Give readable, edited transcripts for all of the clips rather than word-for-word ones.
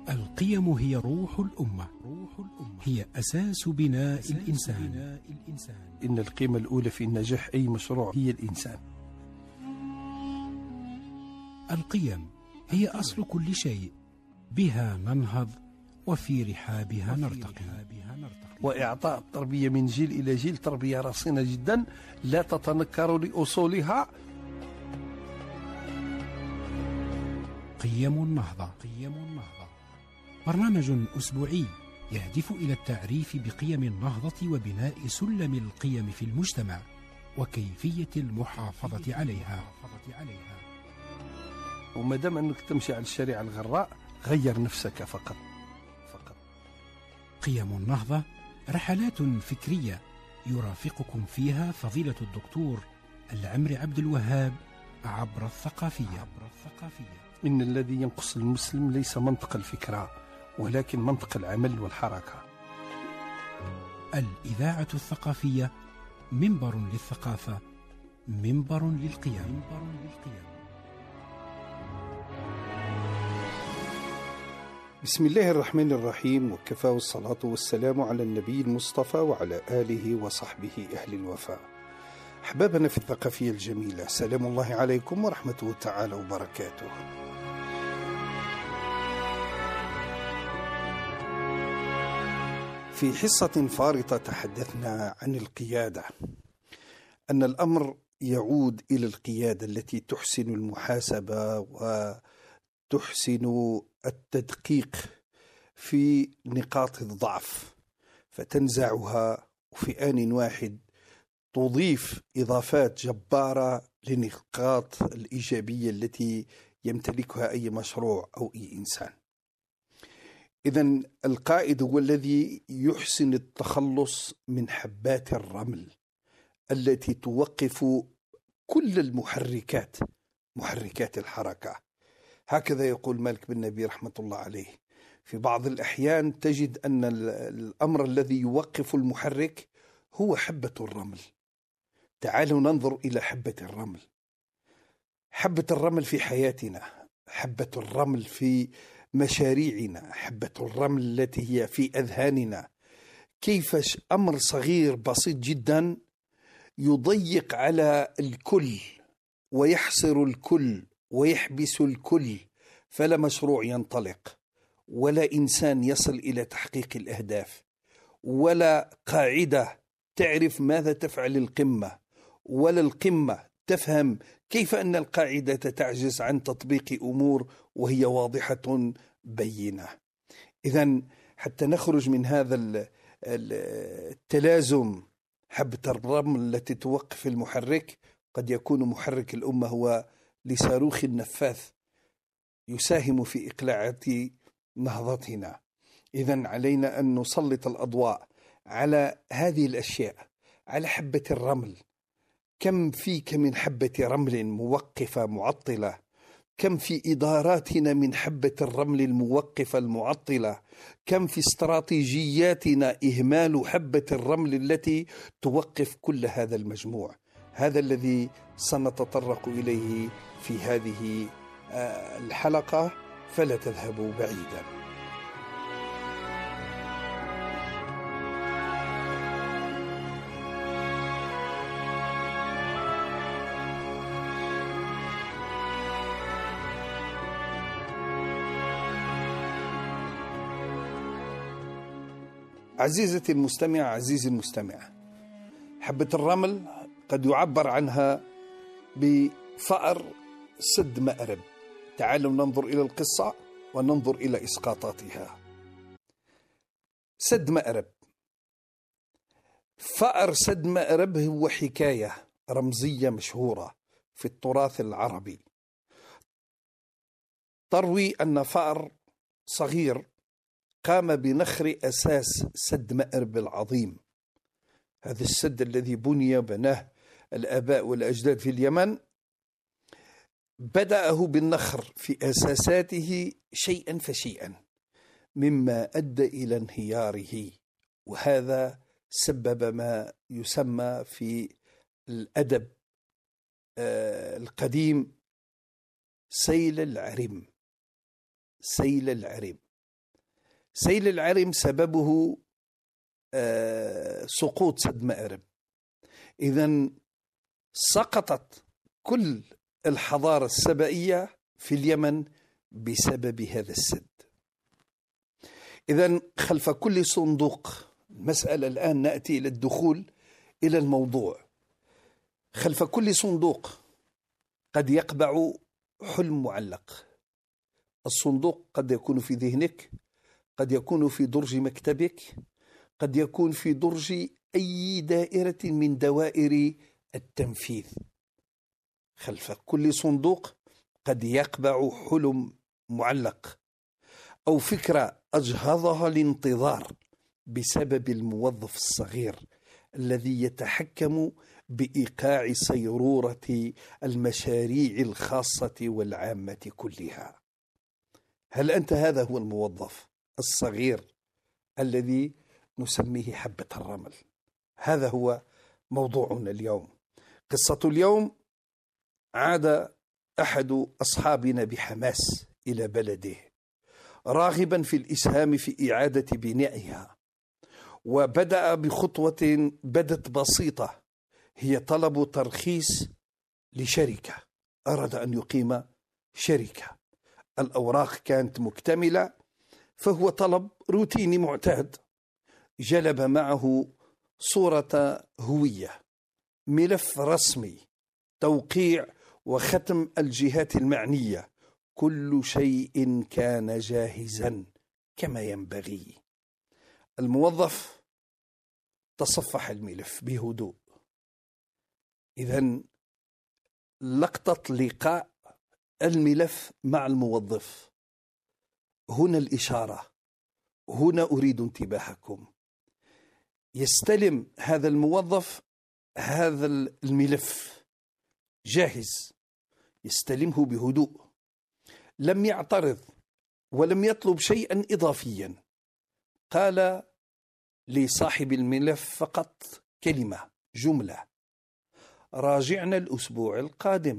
القيم هي روح الأمة، هي أساس بناء الإنسان. إن القيمة الأولى في نجاح أي مشروع هي الإنسان. القيم هي أصل كل شيء، بها ننهض وفي رحابها نرتقي. وإعطاء التربية من جيل إلى جيل تربية رصينة جدا لا تتنكر لأصولها. قيم النهضة برنامج أسبوعي يهدف إلى التعريف بقيم النهضة وبناء سلم القيم في المجتمع وكيفية المحافظة عليها. وما دام أنك تمشي على الشريعة الغراء غير نفسك فقط. قيم النهضة رحلات فكرية يرافقكم فيها فضيلة الدكتور العمري عبد الوهاب عبر الثقافية. إن الذي ينقص المسلم ليس منطق الفكرة ولكن منطق العمل والحركة. الإذاعة الثقافية منبر للثقافة، منبر للقيم. بسم الله الرحمن الرحيم، وكفى والصلاة والسلام على النبي المصطفى وعلى آله وصحبه أهل الوفاء. أحبابنا في الثقافية الجميلة، سلام الله عليكم ورحمته تعالى وبركاته. في حصة فارطة تحدثنا عن القيادة، أن الأمر يعود إلى القيادة التي تحسن المحاسبة وتحسن التدقيق في نقاط الضعف فتنزعها، وفي آن واحد تضيف إضافات جبارة لنقاط الإيجابية التي يمتلكها أي مشروع أو أي إنسان. إذن القائد هو الذي يحسن التخلص من حبات الرمل التي توقف كل المحركات، محركات الحركة. هكذا يقول مالك بن نبي رحمة الله عليه. في بعض الأحيان تجد أن الأمر الذي يوقف المحرك هو حبة الرمل. تعالوا ننظر إلى حبة الرمل. حبة الرمل في حياتنا، حبة الرمل في مشاريعنا، حبة الرمل التي هي في أذهاننا. كيف أمر صغير بسيط جدا يضيق على الكل ويحصر الكل ويحبس الكل، فلا مشروع ينطلق ولا إنسان يصل إلى تحقيق الأهداف ولا قاعدة تعرف ماذا تفعل القمة ولا القمة تفهم كيف أن القاعدة تعجز عن تطبيق أمور وهي واضحة بينة. إذن حتى نخرج من هذا التلازم، حبة الرمل التي توقف المحرك، قد يكون محرك الأمة هو لصاروخ النفاث يساهم في إقلاع نهضتنا. إذن علينا أن نسلط الأضواء على هذه الأشياء، على حبة الرمل. كم فيك من حبة رمل موقفة معطلة، كم في إداراتنا من حبة الرمل الموقفة المعطلة، كم في استراتيجياتنا إهمال حبة الرمل التي توقف كل هذا المجموع. هذا الذي سنتطرق إليه في هذه الحلقة، فلا تذهبوا بعيدا. عزيزتي المستمع، عزيزي المستمع، حبة الرمل قد يعبر عنها بفأر سد مأرب. تعالوا ننظر إلى القصة وننظر إلى إسقاطاتها. سد مأرب، فأر سد مأرب هو حكاية رمزية مشهورة في التراث العربي، تروي أن فأر صغير قام بنخر أساس سد مأرب العظيم. هذا السد الذي بناه الآباء والأجداد في اليمن، بدأه بالنخر في أساساته شيئا فشيئا، مما أدى إلى انهياره. وهذا سبب ما يسمى في الأدب القديم سيل العرم. سيل العرم سببه سقوط سد مأرب. إذن سقطت كل الحضارة السبائية في اليمن بسبب هذا السد. إذن خلف كل صندوق، المسألة الآن نأتي إلى الدخول إلى الموضوع، خلف كل صندوق قد يقبع حلم معلق. الصندوق قد يكون في ذهنك، قد يكون في درج مكتبك، قد يكون في درج أي دائرة من دوائر التنفيذ. خلف كل صندوق قد يقبع حلم معلق أو فكرة أجهضها الانتظار بسبب الموظف الصغير الذي يتحكم بإيقاع سيرورة المشاريع الخاصة والعامة كلها. هل أنت هذا هو الموظف الصغير الذي نسميه حبة الرمل؟ هذا هو موضوعنا اليوم. قصة اليوم: عاد أحد أصحابنا بحماس إلى بلده راغبا في الإسهام في إعادة بنائها، وبدأ بخطوة بدت بسيطة، هي طلب ترخيص لشركة. أراد أن يقيم شركة، الأوراق كانت مكتملة، فهو طلب روتيني معتاد. جلب معه صورة هوية، ملف رسمي، توقيع وختم الجهات المعنية، كل شيء كان جاهزا كما ينبغي. الموظف تصفح الملف بهدوء. إذن لقطة لقاء الملف مع الموظف، هنا الإشارة، هنا أريد انتباهكم. يستلم هذا الموظف هذا الملف جاهز، يستلمه بهدوء، لم يعترض ولم يطلب شيئا إضافيا. قال لصاحب الملف فقط كلمة، جملة: راجعنا الأسبوع القادم.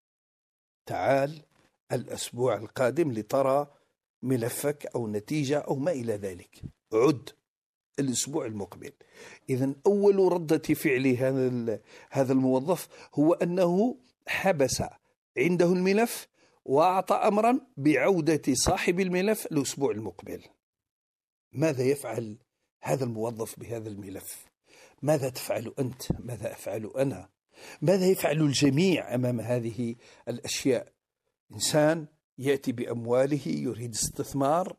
تعال الأسبوع القادم لترى ملفك أو نتيجة أو ما إلى ذلك، عد الأسبوع المقبل. إذن أول ردة فعل هذا الموظف هو أنه حبس عنده الملف وأعطى أمرا بعودة صاحب الملف الأسبوع المقبل. ماذا يفعل هذا الموظف بهذا الملف؟ ماذا تفعل أنت؟ ماذا أفعل أنا؟ ماذا يفعل الجميع أمام هذه الأشياء؟ إنسان يأتي بأمواله، يريد استثمار،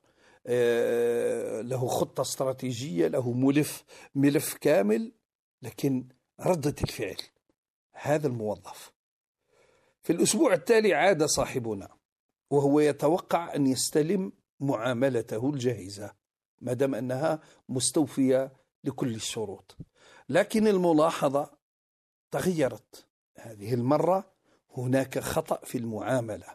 له خطة استراتيجية، له ملف كامل، لكن ردة الفعل هذا الموظف. في الأسبوع التالي عاد صاحبنا وهو يتوقع أن يستلم معاملته الجاهزة ما دام أنها مستوفية لكل الشروط، لكن الملاحظة تغيرت. هذه المرة هناك خطأ في المعاملة.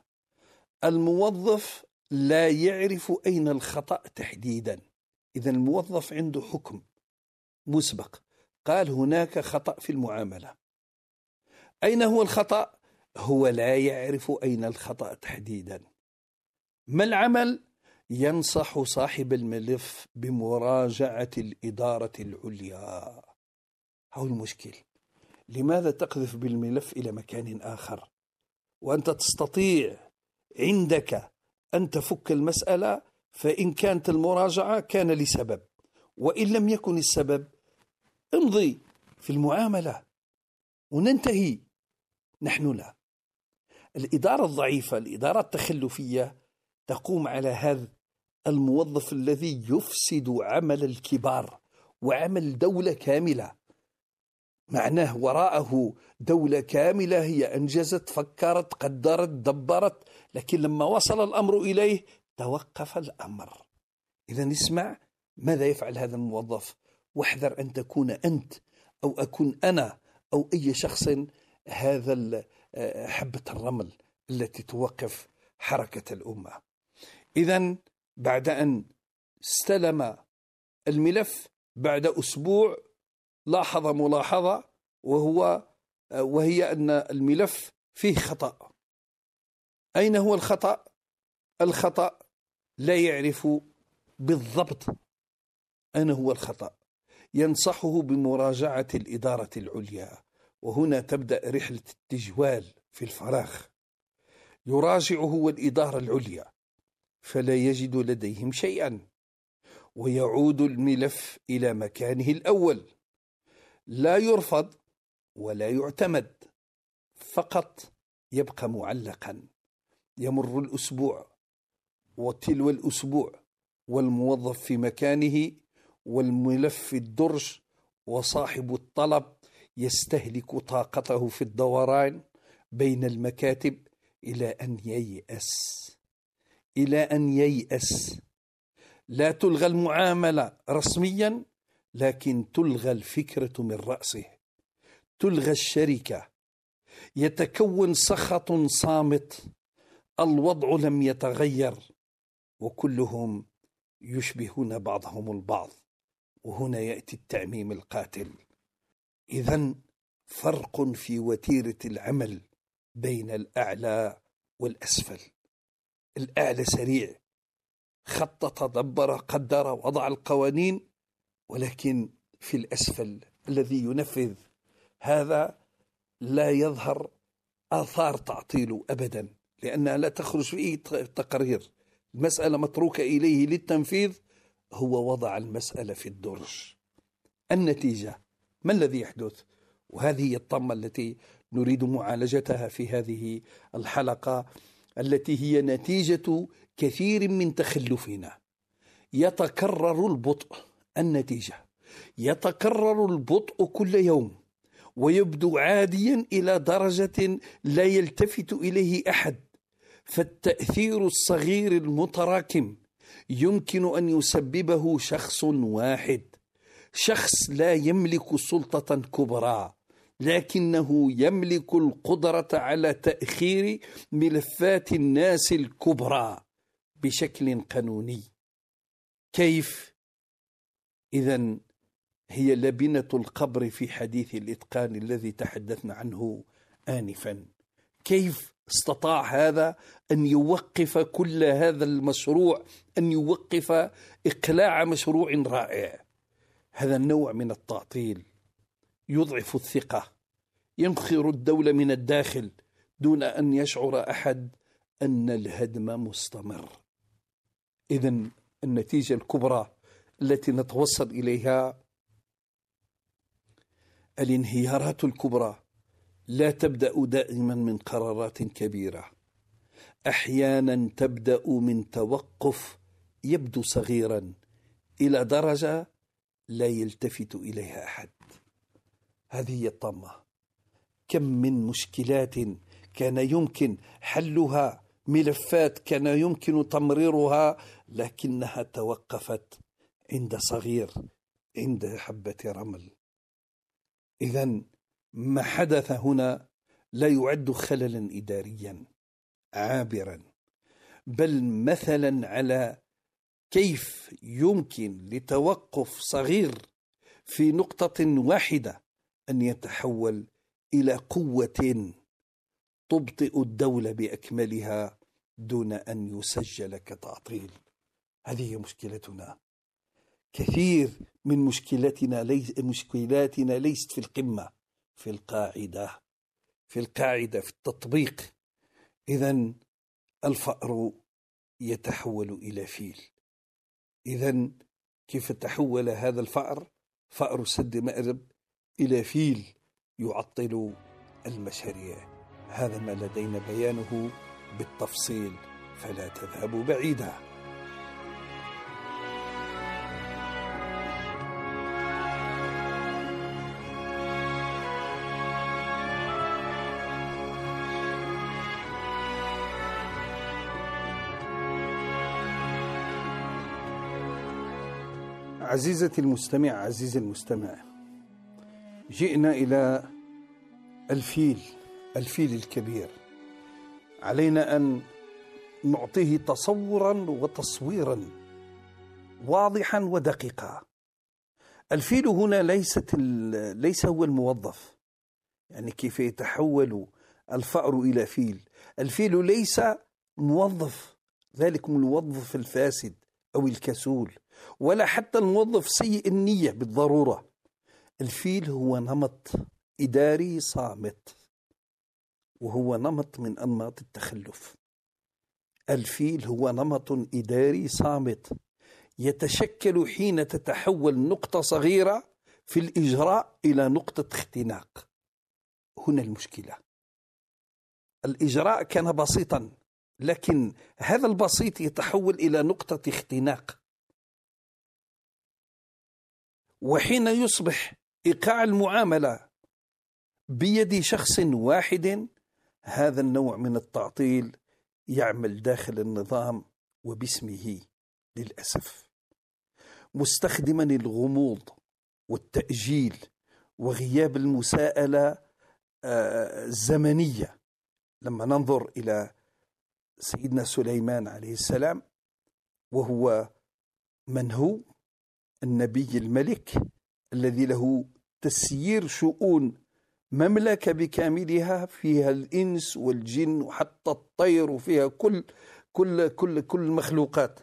الموظف لا يعرف أين الخطأ تحديدا. إذن الموظف عنده حكم مسبق، قال هناك خطأ في المعاملة. أين هو الخطأ؟ هو لا يعرف أين الخطأ تحديدا. ما العمل؟ ينصح صاحب الملف بمراجعة الإدارة العليا. هو المشكل. لماذا تقذف بالملف إلى مكان آخر وأنت تستطيع عندك أن تفك المسألة؟ فإن كانت المراجعة كان لسبب، وإن لم يكن السبب امضي في المعاملة وننتهي. نحن لا. الإدارة الضعيفة، الإدارة التخلفية تقوم على هذا الموظف الذي يفسد عمل الكبار وعمل دولة كاملة. معناه وراءه دولة كاملة هي أنجزت، فكرت، قدرت، دبرت، لكن لما وصل الأمر إليه توقف الأمر. إذا اسمع ماذا يفعل هذا الموظف، واحذر أن تكون أنت أو أكون أنا أو أي شخص هذا حبة الرمل التي توقف حركة الأمة. إذن بعد أن استلم الملف بعد أسبوع لاحظ ملاحظة، وهي أن الملف فيه خطأ. أين هو الخطأ؟ الخطأ لا يعرف بالضبط أنا هو الخطأ. ينصحه بمراجعة الإدارة العليا، وهنا تبدأ رحلة التجوال في الفراغ. يراجعه والإدارة العليا فلا يجد لديهم شيئا، ويعود الملف إلى مكانه الأول، لا يرفض ولا يعتمد، فقط يبقى معلقا. يمر الأسبوع وتلو الأسبوع والموظف في مكانه، والملف في الدرج، وصاحب الطلب يستهلك طاقته في الدوران بين المكاتب إلى أن ييأس. لا تلغى المعاملة رسميا، لكن تلغى الفكرة من رأسه، تلغى الشركة. يتكون سخط صامت، الوضع لم يتغير، وكلهم يشبهون بعضهم البعض. وهنا يأتي التعميم القاتل. إذن فرق في وتيرة العمل بين الأعلى والأسفل. الأعلى سريع، خطط، دبر، قدر، وضع القوانين، ولكن في الأسفل الذي ينفذ هذا لا يظهر آثار تعطيله أبدا، لأنها لا تخرج في أي تقرير. المسألة متروكة إليه للتنفيذ، هو وضع المسألة في الدرج. النتيجة ما الذي يحدث؟ وهذه هي الطامة التي نريد معالجتها في هذه الحلقة، التي هي نتيجة كثير من تخلفنا. يتكرر البطء. النتيجة يتكرر البطء كل يوم، ويبدو عاديا إلى درجة لا يلتفت إليه أحد. فالتأثير الصغير المتراكم يمكن أن يسببه شخص واحد، شخص لا يملك سلطة كبرى، لكنه يملك القدرة على تأخير ملفات الناس الكبرى بشكل قانوني. كيف؟ إذن هي لبنة القبر في حديث الإتقان الذي تحدثنا عنه آنفا. كيف استطاع هذا أن يوقف كل هذا المشروع، أن يوقف إقلاع مشروع رائع؟ هذا النوع من التعطيل يضعف الثقة، ينخر الدولة من الداخل دون أن يشعر أحد أن الهدم مستمر. إذن النتيجة الكبرى التي نتوصل إليها الانهيارات الكبرى لا تبدأ دائما من قرارات كبيرة، أحيانا تبدأ من توقف يبدو صغيرا إلى درجة لا يلتفت إليها أحد. هذه هي الطامة. كم من مشكلات كان يمكن حلها، ملفات كان يمكن تمريرها، لكنها توقفت عند صغير، عند حبة رمل. إذن ما حدث هنا لا يعد خللا إداريا عابرا، بل مثلا على كيف يمكن لتوقف صغير في نقطة واحدة أن يتحول إلى قوة تبطئ الدولة بأكملها دون أن يسجل كتعطيل. هذه هي مشكلتنا. كثير من مشكلاتنا ليست في القمة، في القاعدة، في التطبيق. إذن الفأر يتحول إلى فيل. إذن كيف تحول هذا الفأر، فأر سد مأرب، إلى فيل يعطل المشاريع؟ هذا ما لدينا بيانه بالتفصيل، فلا تذهبوا بعيدا. عزيزتي المستمع، عزيزي المستمع، جئنا إلى الفيل الكبير. علينا أن نعطيه تصورا وتصويرا واضحا ودقيقا. الفيل هنا ليس هو الموظف، يعني كيف يتحول الفأر إلى فيل. الفيل ليس موظف، ذلك الموظف الفاسد أو الكسول، ولا حتى الموظف سيء النية بالضرورة. الفيل هو نمط إداري صامت، وهو نمط من أنماط التخلف. الفيل هو نمط إداري صامت يتشكل حين تتحول نقطة صغيرة في الإجراء إلى نقطة اختناق. هنا المشكلة. الإجراء كان بسيطا، لكن هذا البسيط يتحول إلى نقطة اختناق، وحين يصبح إيقاع المعاملة بيد شخص واحد، هذا النوع من التعطيل يعمل داخل النظام وباسمه للأسف، مستخدما الغموض والتأجيل وغياب المساءلة الزمنية. لما ننظر إلى سيدنا سليمان عليه السلام، وهو من هو النبي الملك الذي له تسيير شؤون مملكة بكاملها، فيها الإنس والجن وحتى الطير، وفيها كل المخلوقات.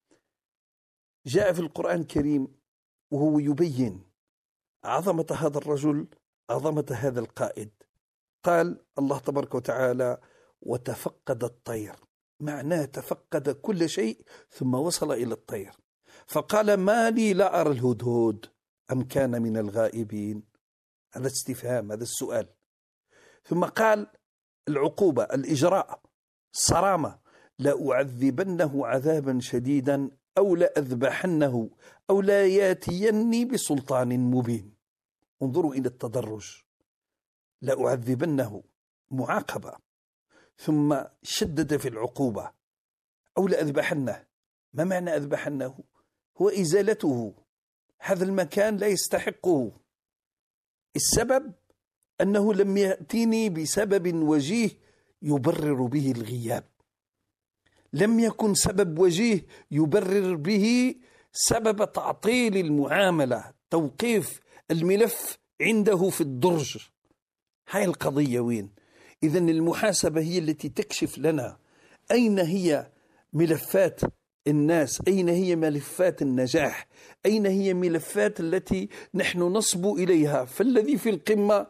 جاء في القرآن الكريم وهو يبين عظمة هذا الرجل، عظمة هذا القائد. قال الله تبارك وتعالى: وتفقد الطير، معناه تفقد كل شيء ثم وصل إلى الطير، فقال: ما لي لا أرى الهدهد أم كان من الغائبين. هذا استفهام، هذا السؤال. ثم قال العقوبة، الإجراء، الصرامة: لأعذبنه عذابا شديدا أو لأذبحنه أو لا ياتيني بسلطان مبين. انظروا إلى التدرج. لأعذبنه معاقبة، ثم شدد في العقوبة. أو لأذبحنه، ما معنى أذبحنه؟ هو إزالته، هذا المكان لا يستحقه. السبب أنه لم يأتيني بسبب وجيه يبرر به الغياب، لم يكن سبب وجيه يبرر به سبب تعطيل المعاملة، توقيف الملف عنده في الدرج. هاي القضية وين؟ إذن المحاسبة هي التي تكشف لنا أين هي ملفات الناس، أين هي ملفات النجاح، أين هي ملفات التي نحن نصبو إليها. فالذي في القمة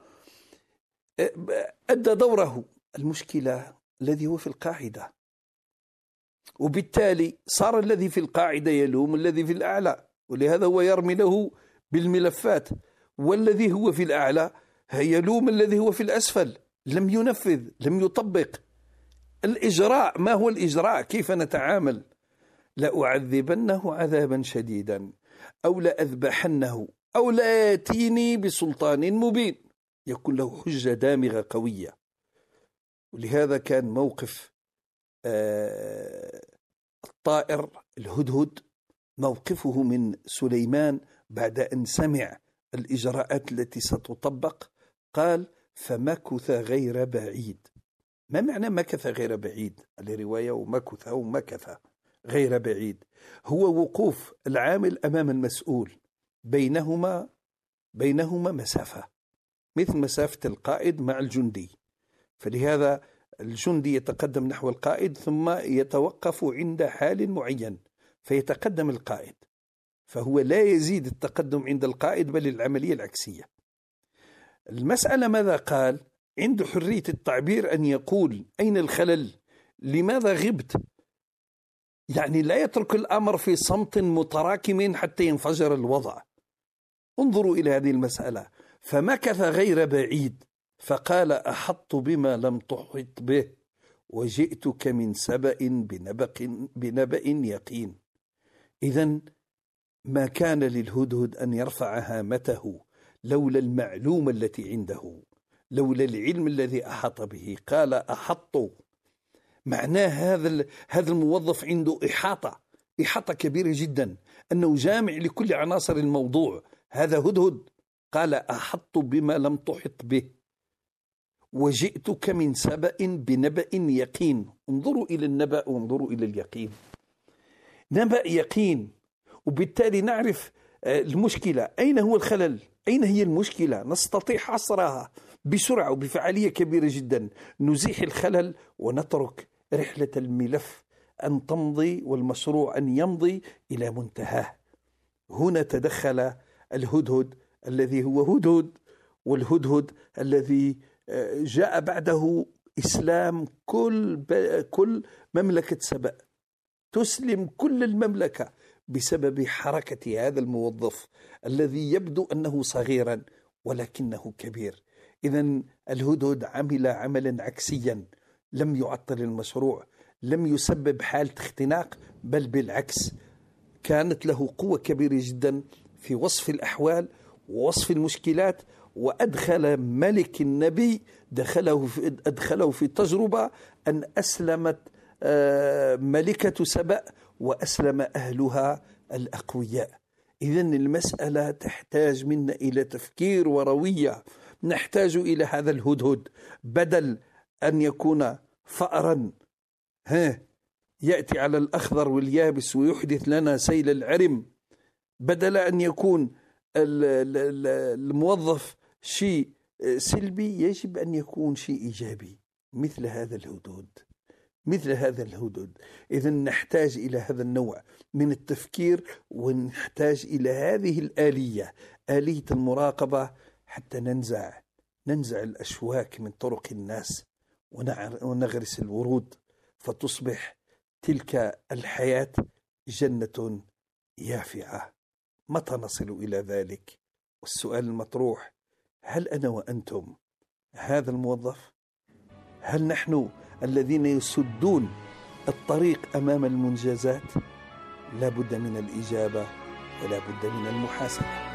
أدى دوره، المشكلة الذي هو في القاعدة، وبالتالي صار الذي في القاعدة يلوم الذي في الأعلى، ولهذا هو يرمي له بالملفات، والذي هو في الأعلى يلوم الذي هو في الأسفل، لم ينفذ، لم يطبق. الإجراء، ما هو الإجراء؟ كيف نتعامل؟ لأعذبنه عذابا شديدا أو لأذبحنه أو لا يأتيني بسلطان مبين، يكون له حجة دامغة قوية. ولهذا كان موقف الطائر الهدهد موقفه من سليمان بعد أن سمع الإجراءات التي ستطبق. قال: فمكث غير بعيد. ما معنى مكث غير بعيد؟ الرواية ومكث أو مكث غير بعيد، هو وقوف العامل أمام المسؤول، بينهما مسافة، مثل مسافة القائد مع الجندي. فلهذا الجندي يتقدم نحو القائد ثم يتوقف عند حال معين فيتقدم القائد، فهو لا يزيد التقدم عند القائد بل العملية العكسية. المسألة ماذا قال؟ عنده حرية التعبير أن يقول أين الخلل، لماذا غبت، يعني لا يترك الأمر في صمت متراكم حتى ينفجر الوضع. انظروا إلى هذه المسألة. فمكث غير بعيد فقال: أحط بما لم تحط به وجئتك من سبأ بنبأ يقين. إذن ما كان للهدهد أن يرفع هامته لولا المعلومة التي عنده، لولا العلم الذي أحاط به. قال: أحط، معناه هذا الموظف عنده إحاطة كبيرة جدا، أنه جامع لكل عناصر الموضوع. هذا هدهد. قال: أحط بما لم تحط به وجئتك من سبأ بنبأ يقين. انظروا إلى النبأ وانظروا إلى اليقين. نبأ يقين، وبالتالي نعرف المشكلة، أين هو الخلل، أين هي المشكلة، نستطيع حصرها بسرعة وبفعالية كبيرة جدا، نزيح الخلل ونترك رحلة الملف أن تمضي والمشروع أن يمضي إلى منتهاه. هنا تدخل الهدهد الذي هو هدهد، والهدهد الذي جاء بعده إسلام كل مملكة سبأ، تسلم كل المملكة بسبب حركة هذا الموظف الذي يبدو أنه صغيرا ولكنه كبير. إذن الهدهد عمل عملا عكسيا، لم يعطل المشروع، لم يسبب حالة اختناق، بل بالعكس كانت له قوة كبيرة جدا في وصف الأحوال ووصف المشكلات، وأدخل ملك النبي أدخله في تجربة أن أسلمت ملكة سبأ وأسلم أهلها الأقوياء. إذن المسألة تحتاج منا إلى تفكير وروية. نحتاج إلى هذا الهدهد، بدل أن يكون فأرا يأتي على الأخضر واليابس ويحدث لنا سيل العرم، بدل أن يكون الموظف شيء سلبي، يجب أن يكون شيء إيجابي مثل هذا الهدهد. إذن نحتاج إلى هذا النوع من التفكير، ونحتاج إلى هذه الآلية، آلية المراقبة، حتى ننزع الأشواك من طرق الناس ونغرس الورود، فتصبح تلك الحياة جنة يافعة. متى نصل إلى ذلك؟ والسؤال المطروح: هل أنا وأنتم هذا الموظف؟ هل نحن الذين يسدون الطريق أمام المنجزات؟ لا بد من الإجابة ولا بد من المحاسبة.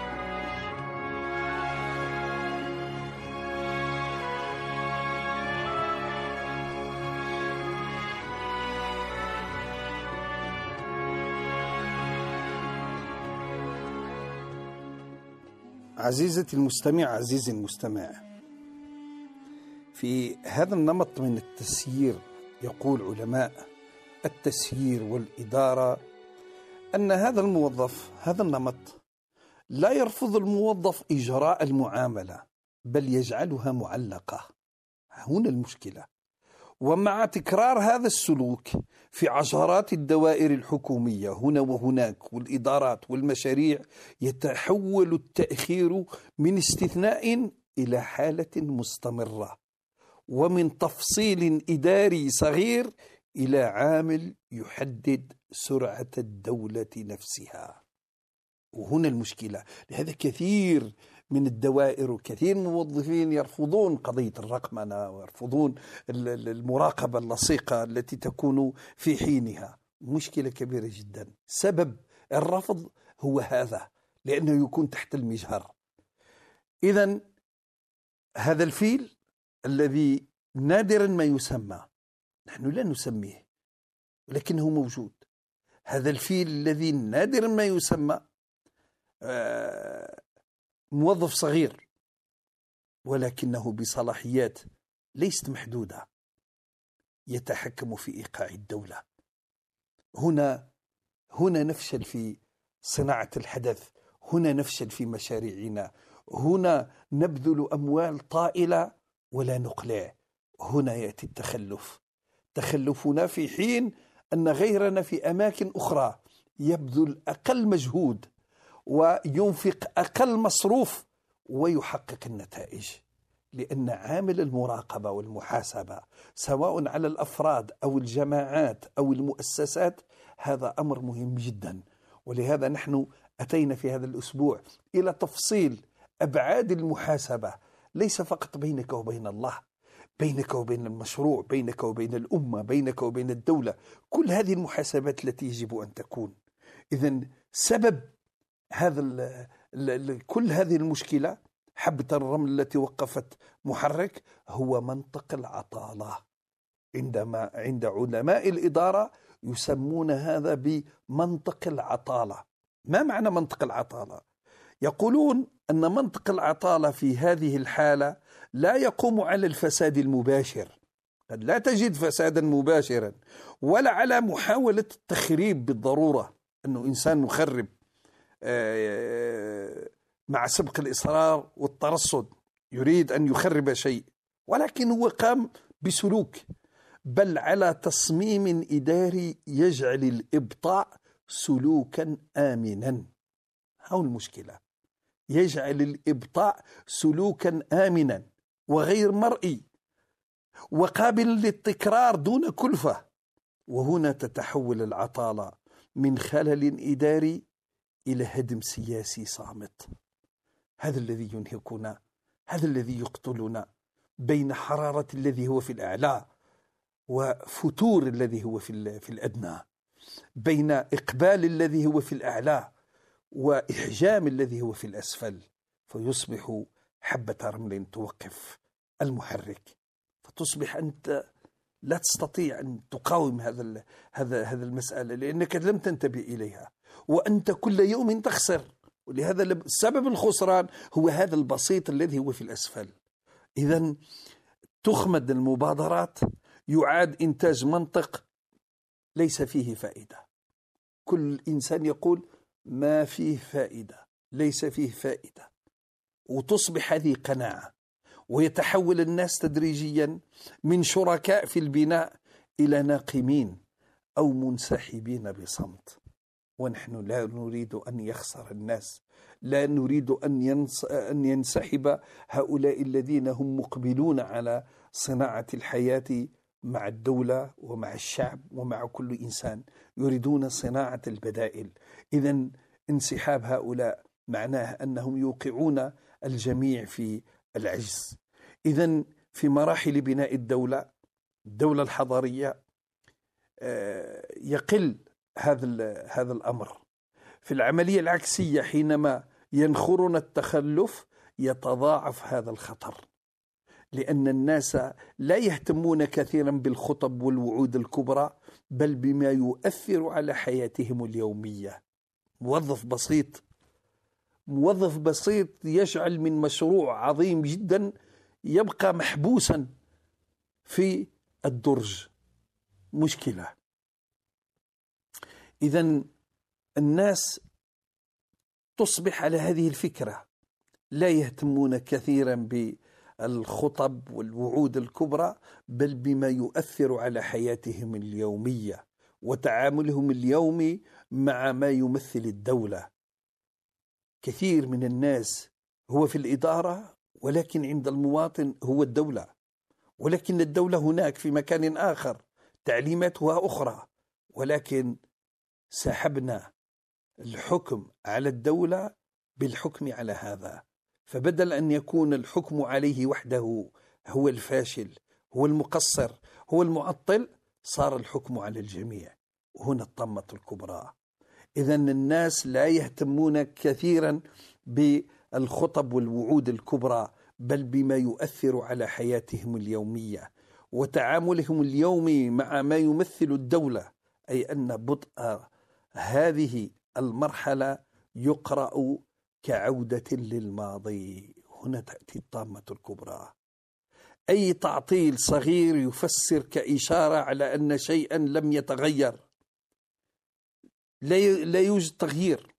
عزيزتي المستمع، عزيزي المستمع، في هذا النمط من التسيير يقول علماء التسيير والإدارة أن هذا النمط لا يرفض الموظف إجراء المعاملة، بل يجعلها معلقة. هنا المشكلة. ومع تكرار هذا السلوك في عشرات الدوائر الحكومية هنا وهناك والإدارات والمشاريع، يتحول التأخير من استثناء إلى حالة مستمرة، ومن تفصيل إداري صغير إلى عامل يحدد سرعة الدولة نفسها. وهنا المشكلة. لهذا كثير من الدوائر وكثير من الموظفين يرفضون قضية الرقمنة ويرفضون المراقبة اللصيقة التي تكون في حينها. مشكلة كبيرة جدا. سبب الرفض هو هذا، لأنه يكون تحت المجهر. إذن هذا الفيل الذي نادرا ما يسمى، نحن لا نسميه ولكنه موجود، هذا الفيل الذي نادرا ما يسمى موظف صغير ولكنه بصلاحيات ليست محدودة، يتحكم في إيقاع الدولة. هنا نفشل في صناعة الحدث، هنا نفشل في مشاريعنا، هنا نبذل أموال طائلة ولا نقلع. هنا يأتي التخلف، تخلفنا في حين أن غيرنا في أماكن أخرى يبذل أقل مجهود وينفق أقل مصروف ويحقق النتائج. لأن عامل المراقبة والمحاسبة سواء على الأفراد أو الجماعات أو المؤسسات هذا أمر مهم جدا. ولهذا نحن أتينا في هذا الأسبوع إلى تفصيل أبعاد المحاسبة، ليس فقط بينك وبين الله، بينك وبين المشروع، بينك وبين الأمة، بينك وبين الدولة، كل هذه المحاسبات التي يجب أن تكون. إذن سبب كل هذه المشكلة، حبة الرمل التي وقفت محرك، هو منطق العطالة. عند علماء الإدارة يسمون هذا بمنطق العطالة. ما معنى منطق العطالة؟ يقولون أن منطق العطالة في هذه الحالة لا يقوم على الفساد المباشر، قد لا تجد فسادا مباشرا، ولا على محاولة التخريب بالضرورة، أنه إنسان مخرب مع سبق الإصرار والترصد يريد أن يخرب شيء، ولكن هو قام بل على تصميم إداري يجعل الإبطاء سلوكا آمنا. هاو المشكلة، يجعل الإبطاء سلوكا آمنا وغير مرئي وقابل للتكرار دون كلفة. وهنا تتحول العطالة من خلل إداري إلى هدم سياسي صامت. هذا الذي ينهكنا، هذا الذي يقتلنا، بين حرارة الذي هو في الأعلى وفتور الذي هو في الأدنى، بين إقبال الذي هو في الأعلى وإحجام الذي هو في الأسفل، فيصبح حبة رمل توقف المحرك، فتصبح أنت لا تستطيع أن تقاوم هذا المسألة لأنك لم تنتبه إليها، وأنت كل يوم تخسر. ولهذا سبب الخسران هو هذا البسيط الذي هو في الأسفل. إذن تخمد المبادرات، يعاد إنتاج منطق ليس فيه فائدة. كل إنسان يقول ما فيه فائدة، ليس فيه فائدة، وتصبح هذه قناعة، ويتحول الناس تدريجيا من شركاء في البناء إلى ناقمين أو منسحبين بصمت. ونحن لا نريد أن يخسر الناس، لا نريد أن ينسحب هؤلاء الذين هم مقبلون على صناعة الحياة مع الدولة ومع الشعب ومع كل إنسان، يريدون صناعة البدائل. إذن انسحاب هؤلاء معناه أنهم يوقعون الجميع في العجز. إذن في مراحل بناء الدولة الحضارية يقل هذا الأمر. في العملية العكسية حينما ينخرنا التخلف يتضاعف هذا الخطر، لأن الناس لا يهتمون كثيرا بالخطب والوعود الكبرى، بل بما يؤثر على حياتهم اليومية. موظف بسيط يشعل من مشروع عظيم جدا يبقى محبوسا في الدرج، مشكلة. إذن الناس تصبح على هذه الفكرة، لا يهتمون كثيرا بالخطب والوعود الكبرى، بل بما يؤثر على حياتهم اليومية وتعاملهم اليومي مع ما يمثل الدولة. كثير من الناس هو في الإدارة، ولكن عند المواطن هو الدولة، ولكن الدولة هناك في مكان آخر تعليماتها أخرى، ولكن سحبنا الحكم على الدولة بالحكم على هذا، فبدل أن يكون الحكم عليه وحده هو الفاشل، هو المقصر، هو المعطل، صار الحكم على الجميع. وهنا الطامة الكبرى. إذن الناس لا يهتمون كثيرا بالخطب والوعود الكبرى، بل بما يؤثر على حياتهم اليومية وتعاملهم اليومي مع ما يمثل الدولة. أي أن بطء هذه المرحلة يقرأ كعودة للماضي. هنا تأتي الطامة الكبرى. أي تعطيل صغير يفسر كإشارة على أن شيئا لم يتغير، لا يوجد تغيير.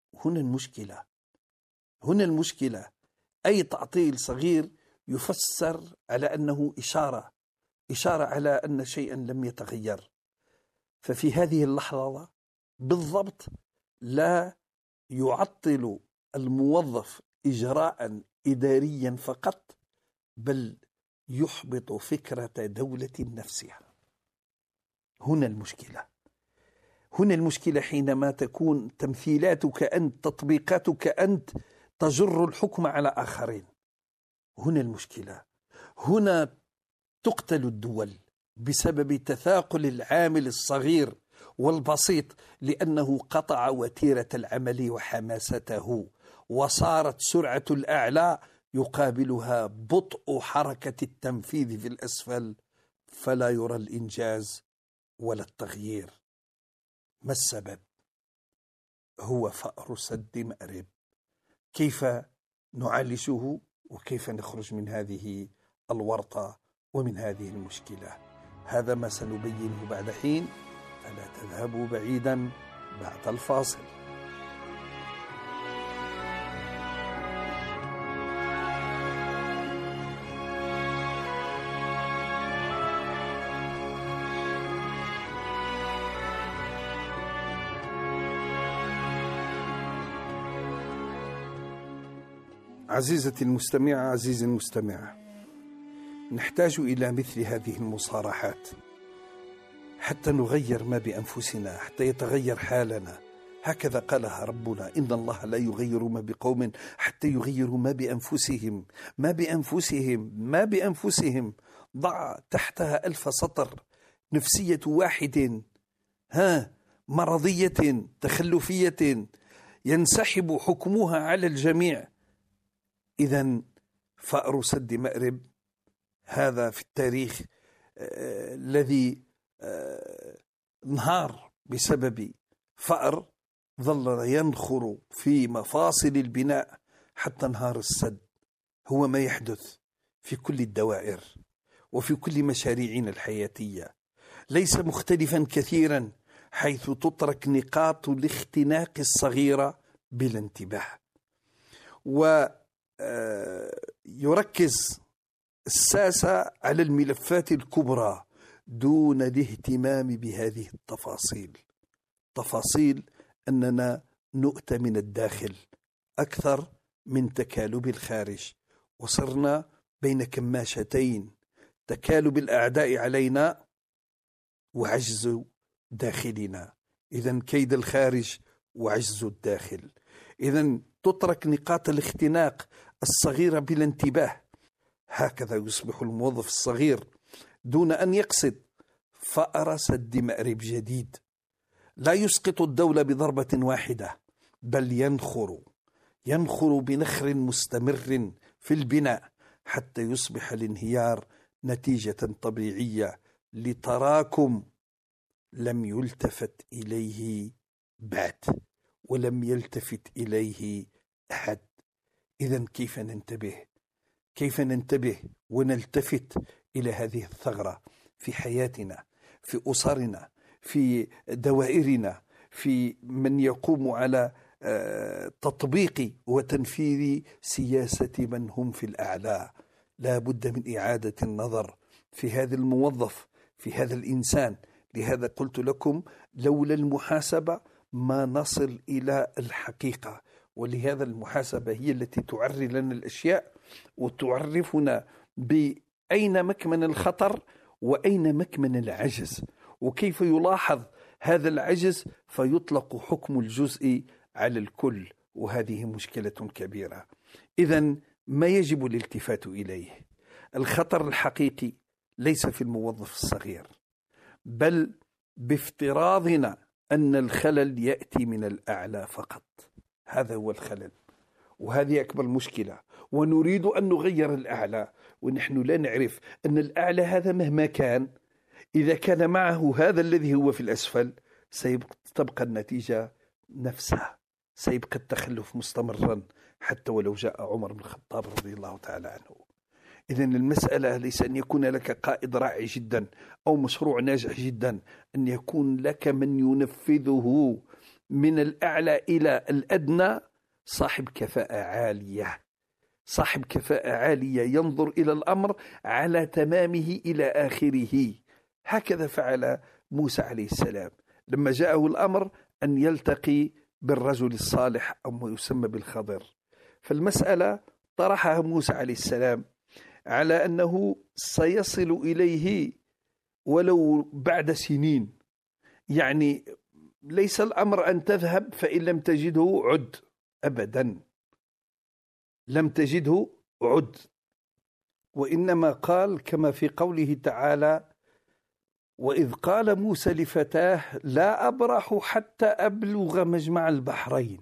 هنا المشكلة. أي تعطيل صغير يفسر على أنه إشارة على أن شيئا لم يتغير. ففي هذه اللحظة بالضبط لا يعطل الموظف إجراء إداريا فقط، بل يحبط فكرة دولة نفسها. هنا المشكلة حينما تكون تمثيلاتك أنت، تطبيقاتك أنت، تجر الحكم على آخرين. هنا المشكلة. هنا تقتل الدول بسبب تثاقل العامل الصغير والبسيط، لأنه قطع وتيرة العمل وحماسته، وصارت سرعة الأعلى يقابلها بطء حركة التنفيذ في الأسفل، فلا يرى الإنجاز ولا التغيير. ما السبب؟ هو فأر سد مأرب. كيف نعالجه وكيف نخرج من هذه الورطة ومن هذه المشكلة؟ هذا ما سنبينه بعد حين، فلا تذهبوا بعيدا بعد الفاصل. عزيزتي المستمعة، عزيزي المستمع، نحتاج إلى مثل هذه المصارحات حتى نغير ما بأنفسنا، حتى يتغير حالنا. هكذا قالها ربنا: إن الله لا يغير ما بقوم حتى يغيروا ما بأنفسهم. ما بأنفسهم. ضع تحتها 1000 سطر. نفسية واحد مرضية تخلفية ينسحب حكمها على الجميع. إذن فأر سد مأرب هذا في التاريخ الذي انهار بسبب فأر ظل ينخر في مفاصل البناء حتى انهار السد. هو ما يحدث في كل الدوائر وفي كل مشاريعنا الحياتية، ليس مختلفا كثيرا، حيث تترك نقاط الاختناق الصغيرة بلا انتباه، ويركز الساسة على الملفات الكبرى دون الاهتمام بهذه تفاصيل أننا نؤتى من الداخل أكثر من تكالب الخارج، وصرنا بين كماشتين: تكالب الأعداء علينا وعجز داخلنا. إذن كيد الخارج وعجز الداخل. إذن تترك نقاط الاختناق الصغيرة بلا انتباه. هكذا يصبح الموظف الصغير دون أن يقصد فأر سد مأرب جديد، لا يسقط الدولة بضربة واحدة، بل ينخر بنخر مستمر في البناء حتى يصبح الانهيار نتيجة طبيعية لتراكم لم يلتفت إليه بعد ولم يلتفت إليه أحد. إذن كيف ننتبه ونلتفت إلى هذه الثغرة في حياتنا، في أسرنا، في دوائرنا، في من يقوم على تطبيق وتنفيذ سياسة من هم في الأعلى. لا بد من إعادة النظر في هذا الموظف، في هذا الإنسان. لهذا قلت لكم لولا المحاسبة ما نصل إلى الحقيقة، ولهذا المحاسبة هي التي تعرف لنا الأشياء وتعرفنا بأين مكمن الخطر وأين مكمن العجز، وكيف يلاحظ هذا العجز فيطلق حكم الجزء على الكل، وهذه مشكلة كبيرة. إذن ما يجب الالتفات إليه، الخطر الحقيقي ليس في الموظف الصغير، بل بافتراضنا أن الخلل يأتي من الأعلى فقط. هذا هو الخلل، وهذه أكبر مشكلة. ونريد أن نغير الأعلى، ونحن لا نعرف أن الأعلى هذا مهما كان، إذا كان معه هذا الذي هو في الأسفل ستبقى النتيجة نفسها، سيبقى التخلف مستمرا حتى ولو جاء عمر بن الخطاب رضي الله تعالى عنه. إذن المسألة ليس أن يكون لك قائد رائع جدا أو مشروع ناجح جدا، أن يكون لك من ينفذه من الأعلى إلى الأدنى، صاحب كفاءة عالية ينظر إلى الأمر على تمامه إلى آخره. هكذا فعل موسى عليه السلام لما جاءه الأمر أن يلتقي بالرجل الصالح أو ما يسمى بالخضر. فالمسألة طرحها موسى عليه السلام على أنه سيصل إليه ولو بعد سنين، يعني ليس الأمر أن تذهب فإن لم تجده عد، أبدا لم تجده عد، وإنما قال كما في قوله تعالى: وإذ قال موسى لفتاه لا أبرح حتى أبلغ مجمع البحرين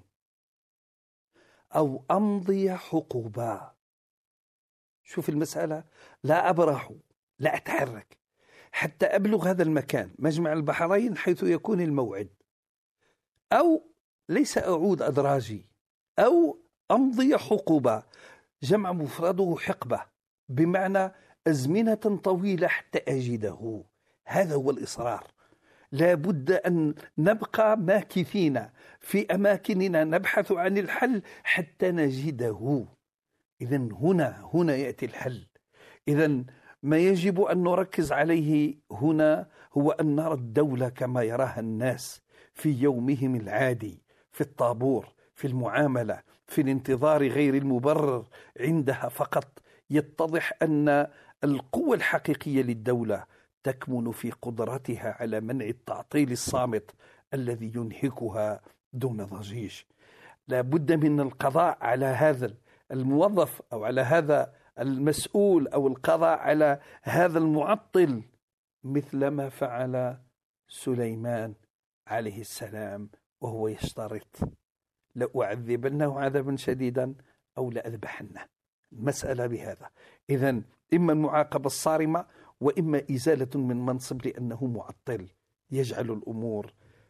أو أمضي حقوبا. شوف المسألة، لا أبرح، لا أتحرك حتى أبلغ هذا المكان مجمع البحرين حيث يكون الموعد، أو ليس أعود أدراجي، أو أمضي حقوبا، جمع مفرده حقبة، بمعنى أزمنة طويلة حتى أجده. هذا هو الإصرار. لا بد أن نبقى ماكثين في أماكننا نبحث عن الحل حتى نجده. إذن هنا يأتي الحل. إذن ما يجب أن نركز عليه هنا هو أن نرى الدولة كما يراها الناس في يومهم العادي، في الطابور، في المعاملة، في الانتظار غير المبرر عندها فقط، يتضح أن القوة الحقيقية للدولة تكمن في قدرتها على منع التعطيل الصامت الذي ينهكها دون ضجيج. لا بد من القضاء على هذا الموظف أو على هذا المسؤول، أو القضاء على هذا المعطل، مثل ما فعل سليمان عليه السلام وهو يشترط: لأعذبنه عذابا شديدا أو لأذبحنه. المسألة بهذا. إذن إما المعاقبة الصارمة، وإما إزالة من منصب لأنه معطل يجعل الأمور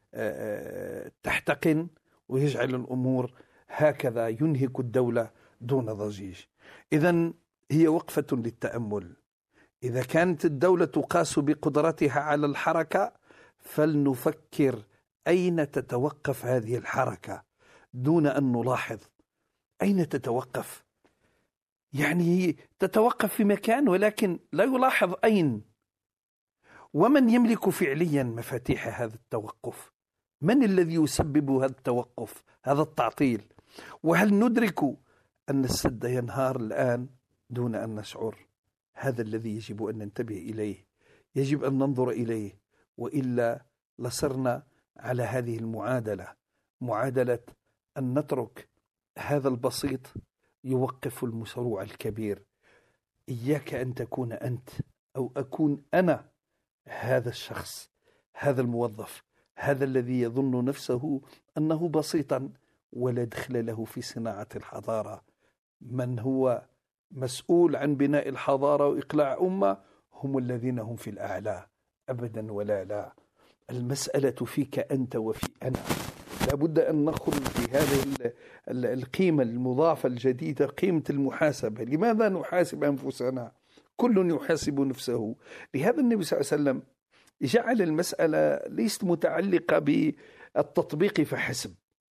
تحتقن، ويجعل الأمور هكذا ينهك الدولة دون ضجيج. إذن هي وقفة للتأمل. إذا كانت الدولة تقاس بقدرتها على الحركة، فلنفكر أين تتوقف هذه الحركة دون أن نلاحظ أين تتوقف. يعني تتوقف في مكان ولكن لا يلاحظ أين. ومن يملك فعليا مفاتيح هذا التوقف؟ من الذي يسبب هذا التوقف، هذا التعطيل؟ وهل ندرك أن السد ينهار الآن دون أن نشعر؟ هذا الذي يجب أن ننتبه إليه، يجب أن ننظر إليه، وإلا لصرنا على هذه المعادلة، معادلة أن نترك هذا البسيط يوقف المشروع الكبير. إياك أن تكون أنت أو أكون أنا هذا الشخص، هذا الموظف، هذا الذي يظن نفسه أنه بسيطا ولا دخل له في صناعة الحضارة. من هو مسؤول عن بناء الحضارة وإقلاع أمة هم الذين هم في الأعلى، أبدا ولا لا. المسألة فيك أنت وفي أنا. لابد أن نخرج بهذه القيمة المضافة الجديدة، قيمة المحاسبة. لماذا نحاسب أنفسنا؟ كل يحاسب نفسه. لهذا النبي صلى الله عليه وسلم جعل المسألة ليست متعلقة بالتطبيق فحسب،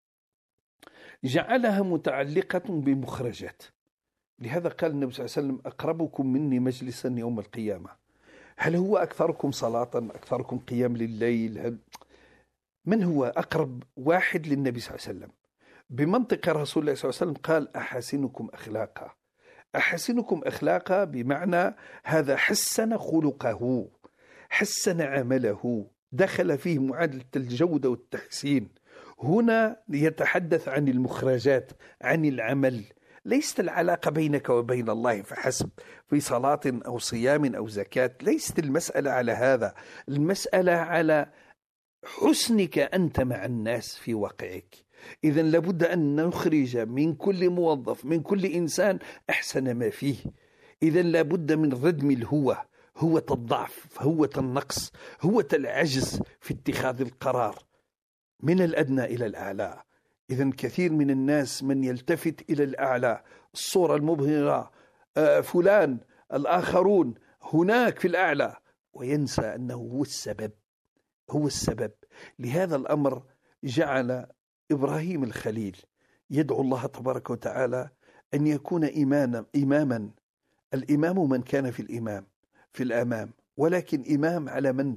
جعلها متعلقة بمخرجات. لهذا قال النبي صلى الله عليه وسلم: أقربكم مني مجلسا يوم القيامة. هل هو أكثركم صلاة، أكثركم قيام لليل؟ من هو أقرب واحد للنبي صلى الله عليه وسلم؟ بمنطق رسول الله صلى الله عليه وسلم قال: أحسنكم أخلاقا. أحسنكم أخلاقا بمعنى هذا حسن خلقه، حسن عمله، دخل فيه معادلة الجودة والتحسين. هنا يتحدث عن المخرجات، عن العمل. ليست العلاقة بينك وبين الله فحسب في صلاة أو صيام أو زكاة، ليست المسألة على هذا. المسألة على حسنك أنت مع الناس في واقعك. إذن لابد أن نخرج من كل موظف، من كل إنسان، أحسن ما فيه. إذن لابد من ردم الهوة، هوة الضعف، هوة النقص، هوة العجز في اتخاذ القرار من الأدنى إلى الأعلى. إذن كثير من الناس من يلتفت إلى الأعلى، الصورة المبهرة، فلان، الآخرون هناك في الأعلى، وينسى أنه هو السبب، هو السبب. لهذا الأمر جعل إبراهيم الخليل يدعو الله تبارك وتعالى أن يكون إماما. الإمام من كان في الأمام، ولكن إمام على من؟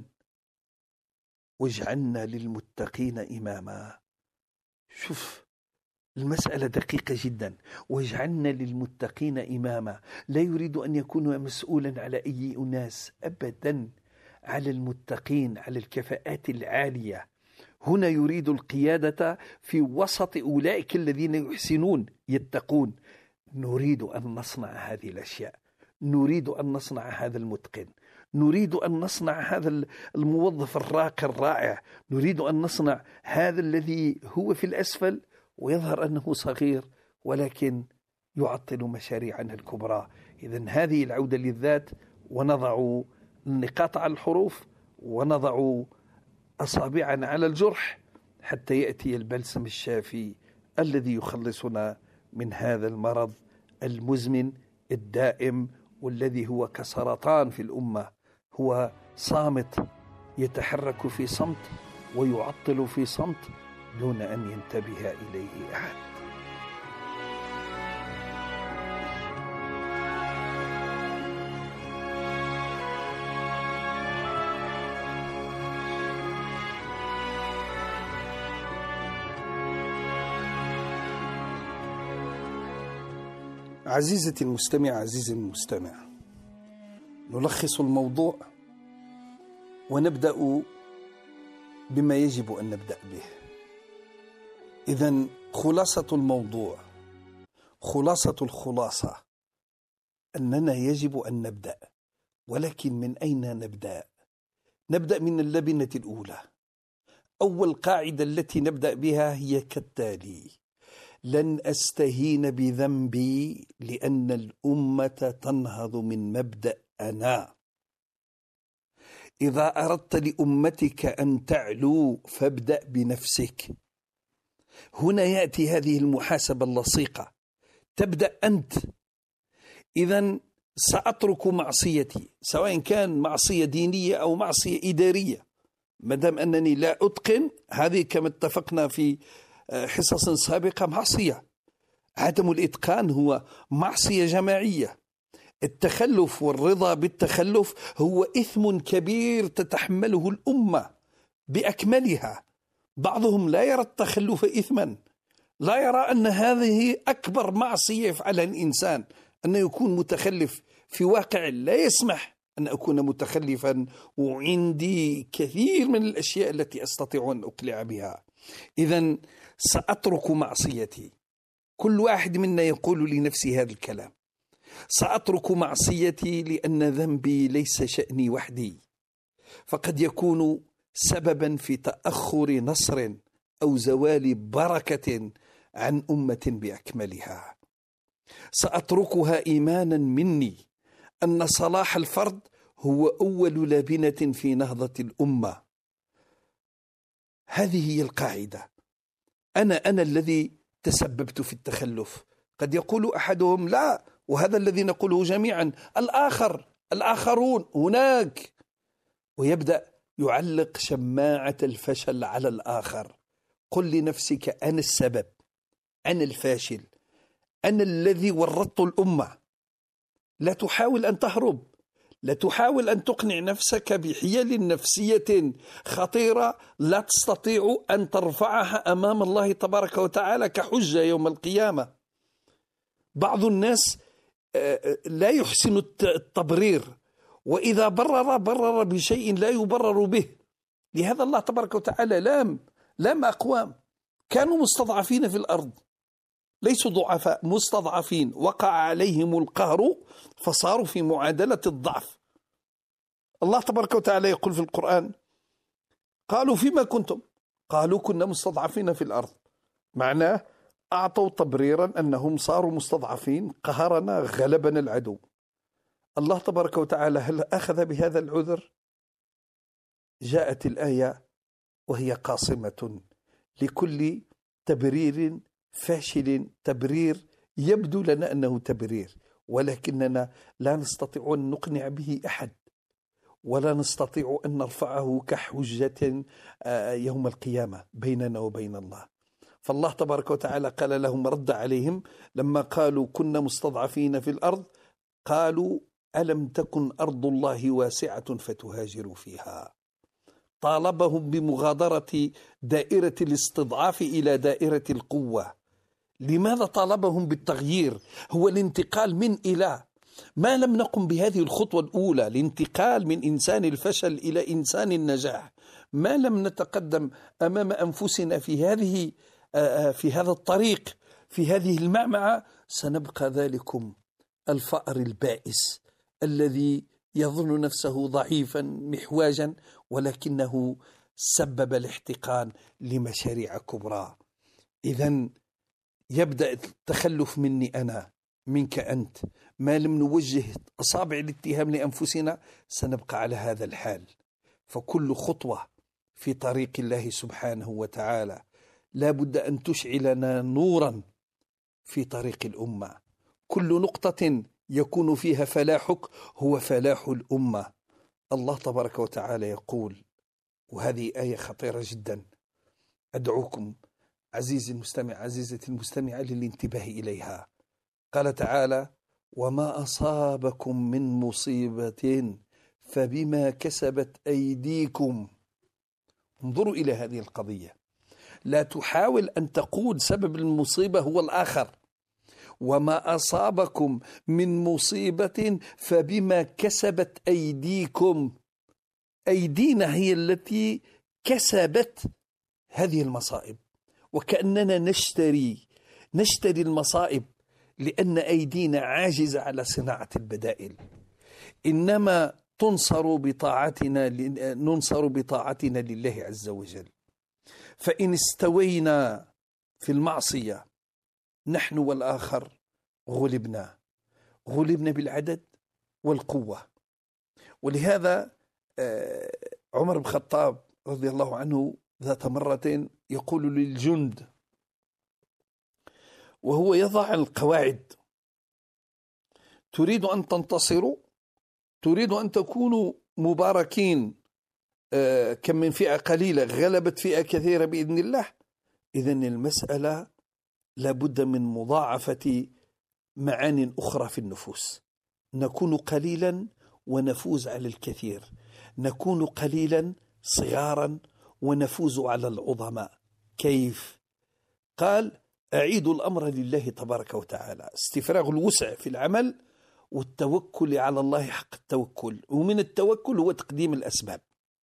واجعلنا للمتقين إماما. شوف المسألة دقيقة جدا. واجعلنا للمتقين إماما. لا يريد أن يكون مسؤولا على أي أناس أبدا، على المتقين، على الكفاءات العالية. هنا يريد القيادة في وسط أولئك الذين يحسنون يتقون. نريد أن نصنع هذه الأشياء، نريد أن نصنع هذا المتقن، نريد أن نصنع هذا الموظف الراقي الرائع، نريد أن نصنع هذا الذي هو في الأسفل ويظهر أنه صغير ولكن يعطل مشاريعنا الكبرى. إذن هذه العودة للذات، ونضع النقاط على الحروف، ونضع أصابعنا على الجرح حتى يأتي البلسم الشافي الذي يخلصنا من هذا المرض المزمن الدائم، والذي هو كسرطان في الأمة. هو صامت، يتحرك في صمت ويعطل في صمت دون أن ينتبه إليه أحد. عزيزتي المستمع، عزيزي المستمع، نلخص الموضوع ونبدأ بما يجب أن نبدأ به. إذن خلاصة الموضوع، خلاصة الخلاصة، أننا يجب أن نبدأ، ولكن من أين نبدأ؟ نبدأ من اللبنة الأولى. أول قاعدة التي نبدأ بها هي كالتالي: لن أستهين بذنبي لأن الأمة تنهض من مبدأ أنا. إذا أردت لأمتك أن تعلو فابدأ بنفسك. هنا يأتي هذه المحاسبة اللصيقة، تبدأ أنت. إذن سأترك معصيتي، سواء كان معصية دينية أو معصية إدارية، مادام أنني لا أتقن هذه كما اتفقنا في حصص سابقة معصية. عدم الإتقان هو معصية جماعية. التخلف والرضا بالتخلف هو إثم كبير تتحمله الأمة بأكملها. بعضهم لا يرى التخلف إثما، لا يرى أن هذه أكبر معصية يفعلها الإنسان، أن يكون متخلف. في واقع لا يسمح أن أكون متخلفا، وعندي كثير من الأشياء التي أستطيع أن أقلع بها. إذن سأترك معصيتي. كل واحد منا يقول لنفسه هذا الكلام: سأترك معصيتي لأن ذنبي ليس شأني وحدي، فقد يكون سببا في تأخر نصر أو زوال بركة عن أمة بأكملها. سأتركها إيمانا مني أن صلاح الفرد هو أول لبنة في نهضة الأمة. هذه هي القاعدة. أنا الذي تسببت في التخلف. قد يقول أحدهم: لا، وهذا الذي نقوله جميعا، الآخرون هناك، ويبدأ يعلق شماعة الفشل على الآخر. قل لنفسك: أنا السبب، أنا الفاشل، أنا الذي ورطت الأمة. لا تحاول أن تهرب، لا تحاول أن تقنع نفسك بحيل نفسية خطيرة لا تستطيع أن ترفعها أمام الله تبارك وتعالى كحجة يوم القيامة. بعض الناس لا يحسن التبرير، وإذا برر بشيء لا يبرر به. لهذا الله تبارك وتعالى لام أقوام كانوا مستضعفين في الأرض، ليسوا ضعفاء، مستضعفين، وقع عليهم القهر فصاروا في معادلة الضعف. الله تبارك وتعالى يقول في القرآن: قالوا فيما كنتم؟ قالوا كنا مستضعفين في الأرض. معناه أعطوا تبريرا أنهم صاروا مستضعفين، قهرنا، غلبنا العدو. الله تبارك وتعالى هل أخذ بهذا العذر؟ جاءت الآية وهي قاصمة لكل تبرير فاشل، تبرير يبدو لنا أنه تبرير، ولكننا لا نستطيع أن نقنع به أحد، ولا نستطيع أن نرفعه كحجة يوم القيامة بيننا وبين الله. فالله تبارك وتعالى قال لهم، رد عليهم لما قالوا كنا مستضعفين في الأرض، قالوا: ألم تكن أرض الله واسعة فتهاجروا فيها. طالبهم بمغادرة دائرة الاستضعاف إلى دائرة القوة. لماذا طالبهم بالتغيير؟ هو الانتقال من إلى. ما لم نقم بهذه الخطوة الأولى، الانتقال من إنسان الفشل إلى إنسان النجاح، ما لم نتقدم أمام أنفسنا في هذا الطريق، في هذه المعمعة، سنبقى ذلكم الفأر البائس الذي يظن نفسه ضعيفا محواجا، ولكنه سبب الاحتقان لمشاريع كبرى. إذن يبدأ التخلف مني أنا، منك أنت. ما لم نوجه أصابع الاتهام لأنفسنا سنبقى على هذا الحال. فكل خطوة في طريق الله سبحانه وتعالى لا بد أن تشعلنا نورا في طريق الأمة. كل نقطة يكون فيها فلاحك هو فلاح الأمة. الله تبارك وتعالى يقول، وهذه آية خطيرة جدا، أدعوكم عزيزي المستمع، عزيزتي المستمعة، للانتباه إليها. قال تعالى: وما أصابكم من مصيبة فبما كسبت أيديكم. انظروا إلى هذه القضية. لا تحاول أن تقول سبب المصيبة هو الآخر، وما أصابكم من مصيبة فبما كسبت أيديكم. أيدينا هي التي كسبت هذه المصائب، وكأننا نشتري المصائب لأن أيدينا عاجزة على صناعة البدائل. إنما ننصر بطاعتنا لله عز وجل. فإن استوينا في المعصية نحن والآخر غلبنا بالعدد والقوة. ولهذا عمر بن الخطاب رضي الله عنه ذات مرة يقول للجند وهو يضع القواعد: تريد أن تنتصروا؟ تريد أن تكونوا مباركين؟ كم من فئة قليلة غلبت فئة كثيرة بإذن الله. إذن المسألة لابد من مضاعفة معان أخرى في النفوس. نكون قليلا ونفوز على الكثير، نكون قليلا صغارا ونفوز على العظماء. كيف؟ قال: أعيدوا الأمر لله تبارك وتعالى، استفراغ الوسع في العمل والتوكل على الله حق التوكل. ومن التوكل هو تقديم الأسباب.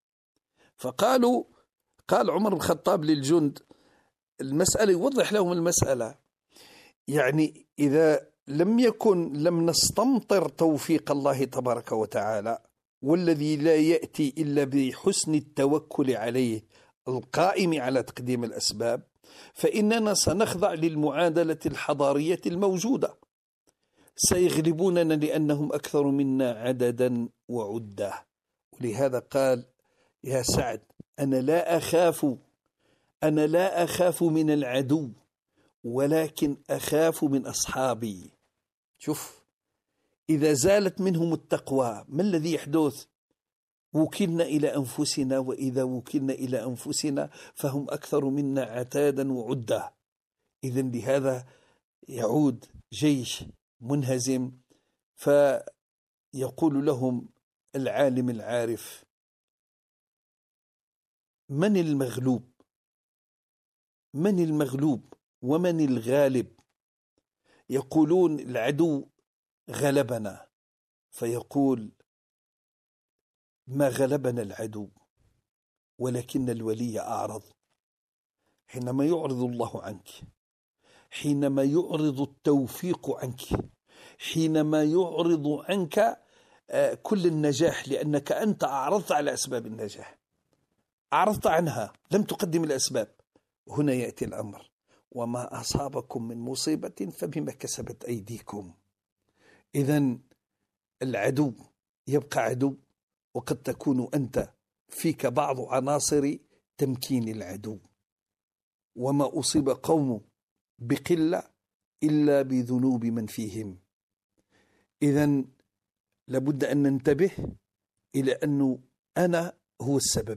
قال عمر بن الخطاب للجند المسألة، يوضح لهم المسألة، يعني إذا لم نستمطر توفيق الله تبارك وتعالى، والذي لا يأتي إلا بحسن التوكل عليه القائم على تقديم الأسباب، فإننا سنخضع للمعادلة الحضارية الموجودة. سيغلبوننا لأنهم أكثر منا عددا وعدة. ولهذا قال: يا سعد، أنا لا أخاف من العدو، ولكن أخاف من أصحابي. شوف، إذا زالت منهم التقوى ما الذي يحدث؟ وكلنا إلى أنفسنا، وإذا وكلنا إلى أنفسنا فهم أكثر منا عتادا وعدة. إذن بهذا يعود جيش منهزم، فيقول لهم العالم العارف: من المغلوب ومن الغالب؟ يقولون العدو غلبنا، فيقول: ما غلبنا العدو، ولكن الولي أعرض. حينما يعرض الله عنك، حينما يعرض التوفيق عنك، حينما يعرض عنك كل النجاح، لأنك أنت أعرضت على أسباب النجاح، أعرضت عنها، لم تقدم الأسباب. هنا يأتي الأمر: وما أصابكم من مصيبة فبما كسبت أيديكم. إذن العدو يبقى عدو، وقد تكون أنت فيك بعض عناصر تمكين العدو. وما أصيب قوم بقلة إلا بذنوب من فيهم. إذن لابد أن ننتبه إلى أنه أنا هو السبب،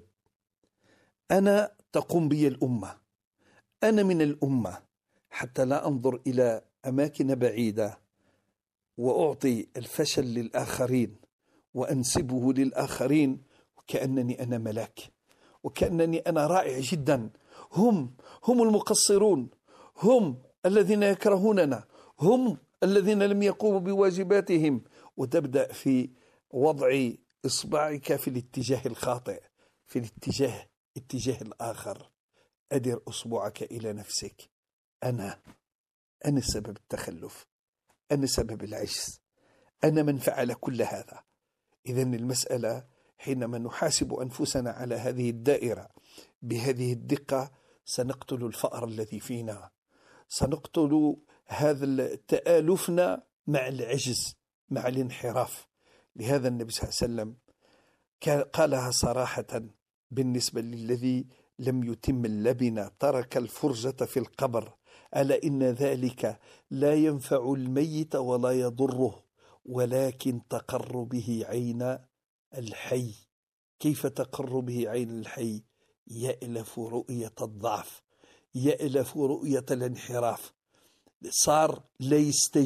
أنا تقوم بي الأمة، أنا من الأمة، حتى لا أنظر إلى أماكن بعيدة وأعطي الفشل للآخرين وأنسبه للآخرين، وكأنني أنا ملاك، وكأنني أنا رائع جدا. هم المقصرون، هم الذين يكرهوننا، هم الذين لم يقوموا بواجباتهم. وتبدأ في وضع إصبعك في الاتجاه الخاطئ، في اتجاه الآخر. أدر أصبعك إلى نفسك: أنا سبب التخلف، أنا سبب العجز، أنا من فعل كل هذا. إذن المسألة حينما نحاسب أنفسنا على هذه الدائرة بهذه الدقة، سنقتل الفأر الذي فينا، سنقتل هذا تآلفنا مع العجز، مع الانحراف. لهذا النبي صلى الله عليه وسلم قالها صراحة بالنسبة للذي لم يتم اللبن، ترك الفرجة في القبر: ألا إن ذلك لا ينفع الميت ولا يضره، ولكن تقر به عين الحي. كيف تقر به عين الحي؟ يألف رؤية الضعف، يألف رؤية الانحراف. صار لا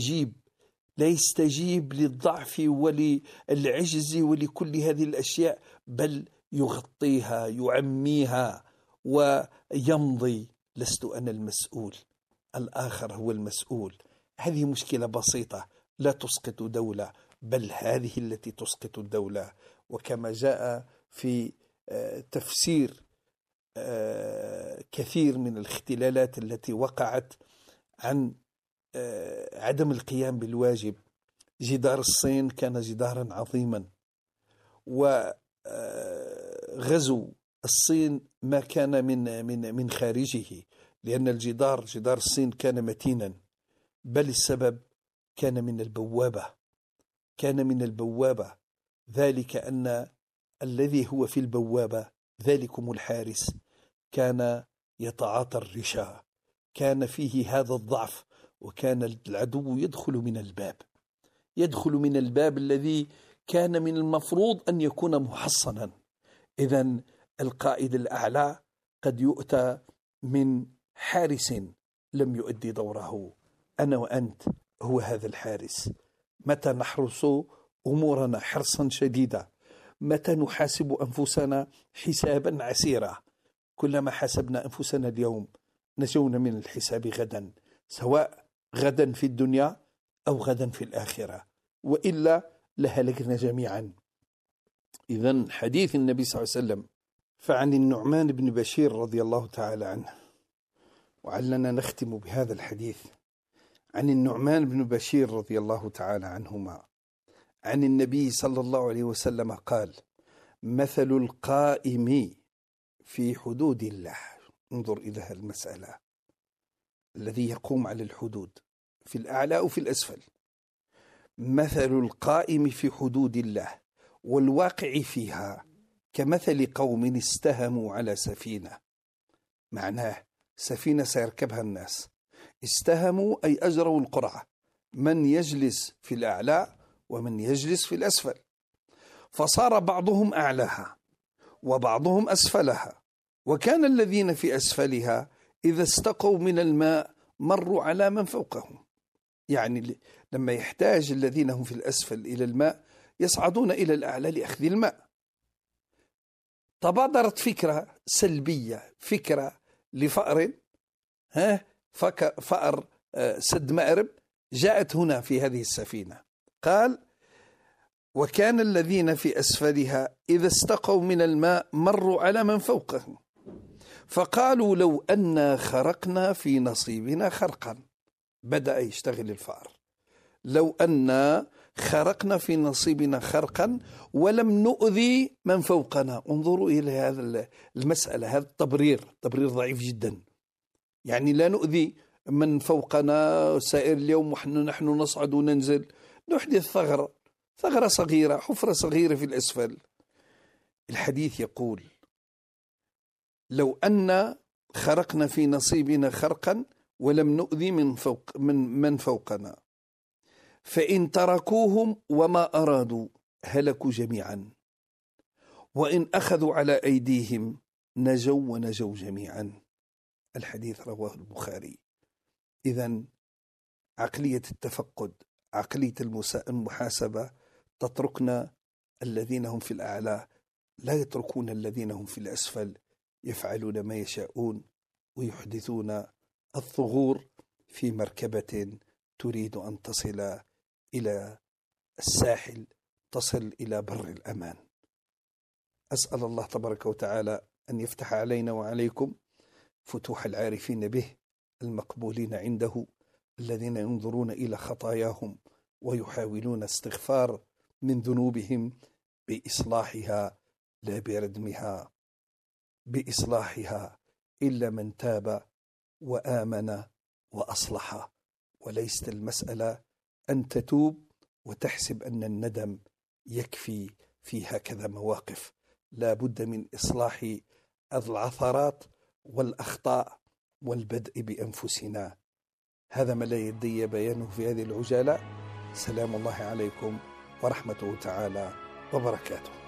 يستجيب للضعف وللعجز ولكل هذه الأشياء، بل يغطيها، يعميها ويمضي: لست أنا المسؤول، الآخر هو المسؤول. هذه مشكلة بسيطة لا تسقط دولة، بل هذه التي تسقط الدولة. وكما جاء في تفسير كثير من الاختلالات التي وقعت عن عدم القيام بالواجب، جدار الصين كان جدارا عظيما، وغزو الصين ما كان من خارجه، لأن جدار الصين كان متينا، بل السبب كان من البوابة، ذلك أن الذي هو في البوابة ذلكم الحارس كان يتعاطى الرشا، كان فيه هذا الضعف، وكان العدو يدخل من الباب الذي كان من المفروض أن يكون محصنا. إذن القائد الأعلى قد يؤتى من حارس لم يؤدي دوره. أنا وأنت هو هذا الحارس. متى نحرس أمورنا حرصا شديدا؟ متى نحاسب أنفسنا حسابا عسيرا؟ كلما حاسبنا أنفسنا اليوم نجونا من الحساب غدا، سواء غدا في الدنيا أو غدا في الآخرة، وإلا لهلكنا جميعا. إذن حديث النبي صلى الله عليه وسلم، فعن النعمان بن بشير رضي الله تعالى عنه، وعلنا نختم بهذا الحديث. عن النعمان بن بشير رضي الله تعالى عنهما عن النبي صلى الله عليه وسلم قال: مثل القائم في حدود الله. انظر إلى هذه المسألة، الذي يقوم على الحدود في الأعلى وفي الأسفل. مثل القائم في حدود الله والواقع فيها كمثل قوم استهموا على سفينة. معناه سفينة سيركبها الناس، استهموا أي أجروا القرعة، من يجلس في الأعلى ومن يجلس في الأسفل، فصار بعضهم أعلاها وبعضهم أسفلها، وكان الذين في أسفلها إذا استقوا من الماء مروا على من فوقهم. يعني لما يحتاج الذين هم في الأسفل إلى الماء يصعدون إلى الأعلى لأخذ الماء. تبادرت فكرة سلبية، فكرة لفأر، فأر سد مأرب، جاءت هنا في هذه السفينة. قال: وكان الذين في أسفلها إذا استقوا من الماء مروا على من فوقهم فقالوا لو أنا خرقنا في نصيبنا خرقا. بدأ يشتغل الفأر، لو أنا خرقنا في نصيبنا خرقا ولم نؤذي من فوقنا. انظروا إلى هذا المسألة، هذا التبرير ضعيف جدا. يعني لا نؤذي من فوقنا سائر اليوم ونحن نصعد وننزل، نحدث ثغرة صغيرة، حفرة صغيرة في الأسفل. الحديث يقول: لو أن خرقنا في نصيبنا خرقا ولم نؤذي من فوقنا، فإن تركوهم وما أرادوا هلكوا جميعا، وإن أخذوا على أيديهم نجوا ونجوا جميعا. الحديث رواه البخاري. إذن عقلية التفقد، عقلية المحاسبة تتركنا الذين هم في الأعلى، لا يتركون الذين هم في الأسفل يفعلون ما يشاءون ويحدثون الثغور في مركبة تريد أن تصل إلى الساحل، تصل إلى بر الأمان. أسأل الله تبارك وتعالى أن يفتح علينا وعليكم فتوح العارفين به المقبولين عنده، الذين ينظرون إلى خطاياهم ويحاولون استغفار من ذنوبهم بإصلاحها لا بردمها، بإصلاحها إلا من تاب وآمن وأصلح. وليست المسألة أن تتوب وتحسب أن الندم يكفي في هكذا مواقف، لا بد من إصلاح العثرات والأخطاء والبدء بأنفسنا. هذا ما لا يدي بيانه في هذه العجالة. سلام الله عليكم ورحمته تعالى وبركاته.